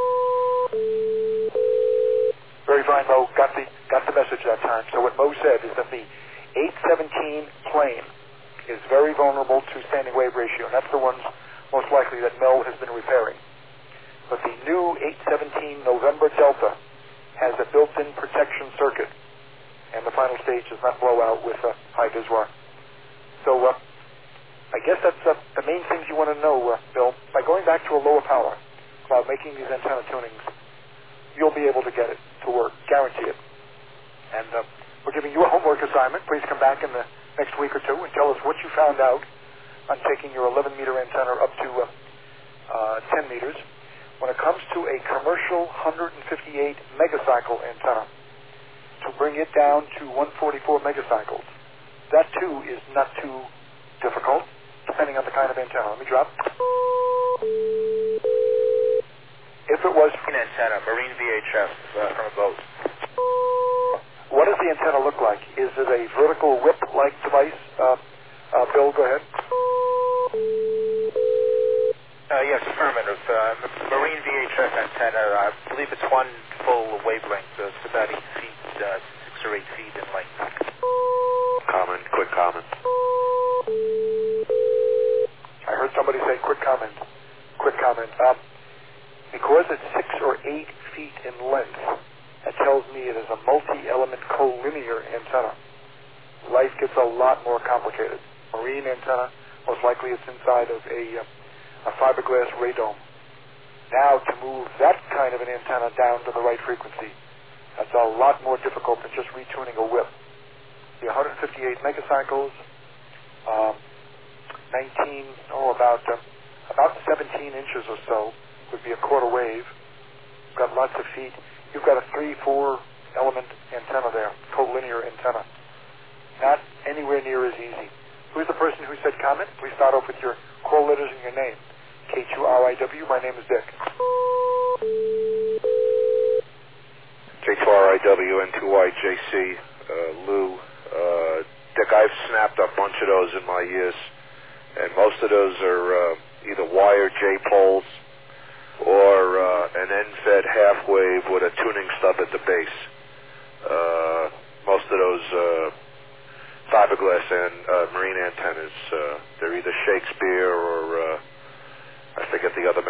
Very fine, Mo. Got the message that time. So what Mo said is that the 817 plane is very vulnerable to standing wave ratio, and that's the ones most likely that Mel has been repairing. But the new 817 November Delta has a built-in protection circuit, and the final stage does not blow out with high Viswar. So I guess that's the main things you want to know, Bill. By going back to a lower power, while making these antenna tunings, you'll be able to get it to work, guarantee it. And we're giving you a homework assignment. Please come back in the next week or two and tell us what you found out on taking your 11-meter antenna up to 10 meters. When it comes to a commercial 158 megacycle antenna, to bring it down to 144 megacycles, that too is not too difficult, depending on the kind of antenna. Let me drop. If it was An antenna, marine VHF from a boat. what does the antenna look like? Is it a vertical whip-like device? Bill, go ahead. Yes, affirmative. Marine VHF antenna, I believe it's one full wavelength. It's about 8 feet, 6 or 8 feet in length. Quick comment. I heard somebody say quick comment. Because it's 6 or 8 feet in length, that tells me it is a multi-element collinear antenna. Life gets a lot more complicated. Marine antenna, most likely it's inside of a fiberglass radome. Now, to move that kind of an antenna down to the right frequency, that's a lot more difficult than just retuning a whip. The 158 megacycles, about 17 inches or so would be a quarter wave. You've got lots of feet. You've got a 3-4 element antenna there, collinear antenna. Not anywhere near as easy. Who's the person who said comment? Please start off with your call letters and your name. K2RIW, my name is Dick. K2RIW, N2YJC, Lou, Look, I've snapped a bunch of those in my years, and most of those are either wired J-poles or an end-fed half-wave with a tuning stub at the base. Most of those fiberglass and marine antennas, they're either Shakespeare or I forget the other